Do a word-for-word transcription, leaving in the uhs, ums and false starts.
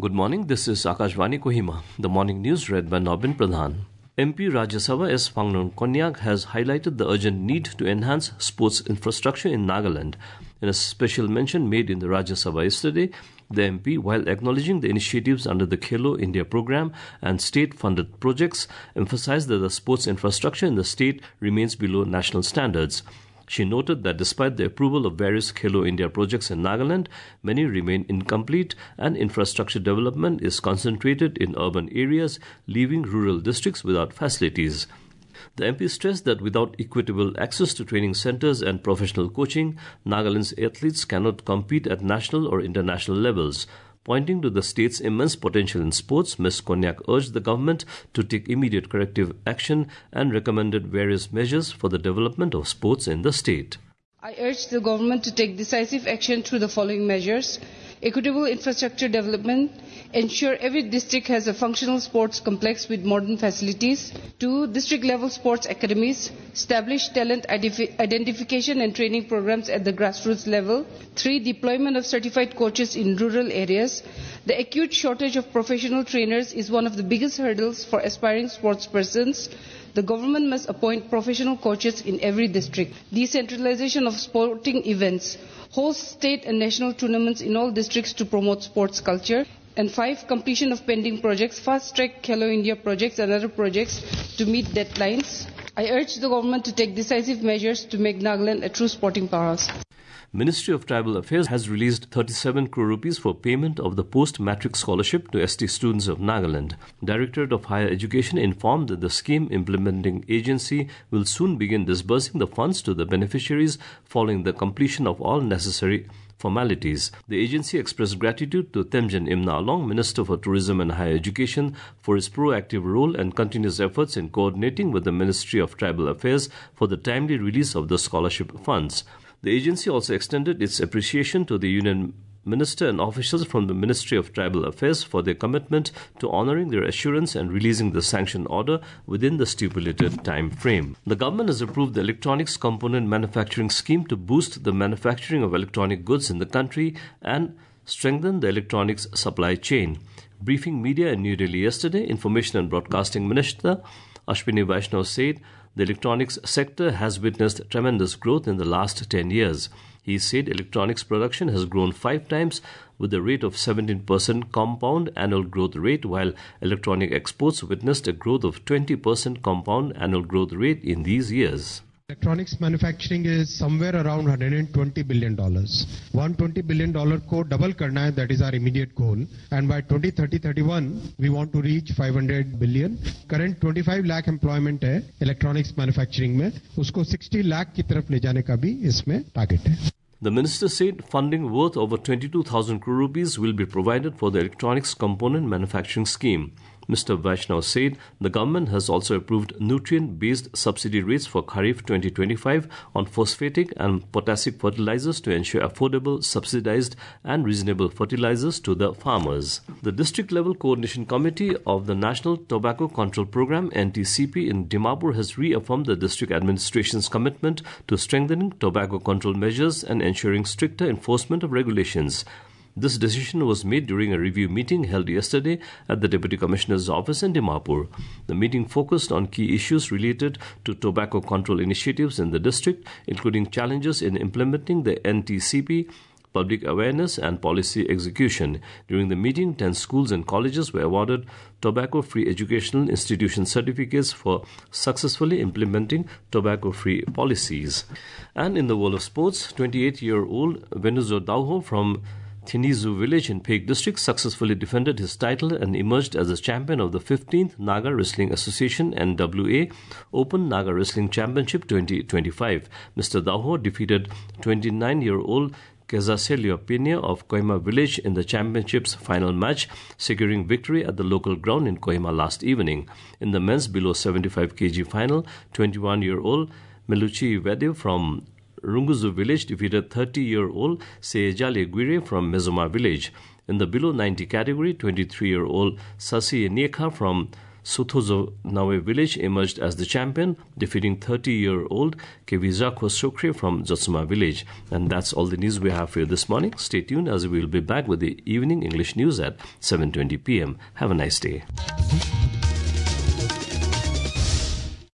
Good morning, this is Akashvani Kohima. The morning news read by Nobin Pradhan. M P Rajya Sabha S. Phangnon Konyak has highlighted the urgent need to enhance sports infrastructure in Nagaland. In a special mention made in the Rajya Sabha yesterday, the M P, while acknowledging the initiatives under the Khelo India program and state-funded projects, emphasized that the sports infrastructure in the state remains below national standards. She noted that despite the approval of various Khelo India projects in Nagaland, many remain incomplete and infrastructure development is concentrated in urban areas, leaving rural districts without facilities. The M P stressed that without equitable access to training centers and professional coaching, Nagaland's athletes cannot compete at national or international levels. Pointing to the state's immense potential in sports, Miz Konyak urged the government to take immediate corrective action and recommended various measures for the development of sports in the state. I urge the government to take decisive action through the following measures: equitable infrastructure development, ensure every district has a functional sports complex with modern facilities. Two, district-level sports academies, establish talent identification and training programs at the grassroots level. Three, deployment of certified coaches in rural areas. The acute shortage of professional trainers is one of the biggest hurdles for aspiring sports persons. The government must appoint professional coaches in every district. Decentralization of sporting events, host state and national tournaments in all districts to promote sports culture. And five, completion of pending projects, fast-track Khelo India projects and other projects to meet deadlines. I urge the government to take decisive measures to make Nagaland a true sporting powerhouse. Ministry of Tribal Affairs has released thirty-seven crore rupees for payment of the post-matric scholarship to S T students of Nagaland. Directorate of Higher Education informed that the scheme implementing agency will soon begin disbursing the funds to the beneficiaries following the completion of all necessary formalities. The agency expressed gratitude to Temjen Imna Along, Minister for Tourism and Higher Education, for his proactive role and continuous efforts in coordinating with the Ministry of Tribal Affairs for the timely release of the scholarship funds. The agency also extended its appreciation to the Union Minister and officials from the Ministry of Tribal Affairs for their commitment to honouring their assurance and releasing the sanction order within the stipulated time frame. The government has approved the Electronics Component Manufacturing Scheme to boost the manufacturing of electronic goods in the country and strengthen the electronics supply chain. Briefing media in New Delhi yesterday, Information and Broadcasting Minister Ashwini Vaishnaw said the electronics sector has witnessed tremendous growth in the last ten years. He said electronics production has grown five times with a rate of seventeen percent compound annual growth rate, while electronic exports witnessed a growth of twenty percent compound annual growth rate in these years. Electronics manufacturing is somewhere around one hundred twenty billion dollars. one hundred twenty billion dollars ko double karna hai, that is our immediate goal. And by twenty thirty thirty-one, we want to reach five hundred billion. Current twenty-five lakh employment hai electronics manufacturing mein. Usko sixty lakh ki taraf le jaane ka bhi isme target hai. The minister said funding worth over twenty-two thousand crore rupees will be provided for the Electronics Component Manufacturing Scheme. Mister Vaishnaw said the government has also approved nutrient-based subsidy rates for Kharif twenty twenty-five on phosphatic and potassic fertilizers to ensure affordable, subsidized and reasonable fertilizers to the farmers. The district-level coordination committee of the National Tobacco Control Program N T C P in Dimapur has reaffirmed the district administration's commitment to strengthening tobacco control measures and ensuring stricter enforcement of regulations. This decision was made during a review meeting held yesterday at the Deputy Commissioner's office in Dimapur. The meeting focused on key issues related to tobacco control initiatives in the district, including challenges in implementing the N T C P, public awareness and policy execution. During the meeting, ten schools and colleges were awarded tobacco-free educational institution certificates for successfully implementing tobacco-free policies. And in the world of sports, twenty-eight-year-old Venuzo Dauho from Thinizu village in Phek district successfully defended his title and emerged as the champion of the fifteenth Naga Wrestling Association N W A Open Naga Wrestling Championship twenty twenty-five. Mister Dauho defeated twenty-nine-year-old Kezaselio Pena of Kohima village in the championship's final match, securing victory at the local ground in Kohima last evening. In the men's below seventy-five kilograms final, twenty-one-year-old Meluchi Vedev from Runguzu village defeated thirty-year-old Sejale Guire from Mezoma village. In the below ninety category, twenty-three-year-old Sasi Niekha from Suthozo village emerged as the champion, defeating thirty-year-old Kevija Khosrokre from Jotsuma village. And that's all the news we have for you this morning. Stay tuned as we will be back with the evening English news at seven twenty p.m. Have a nice day.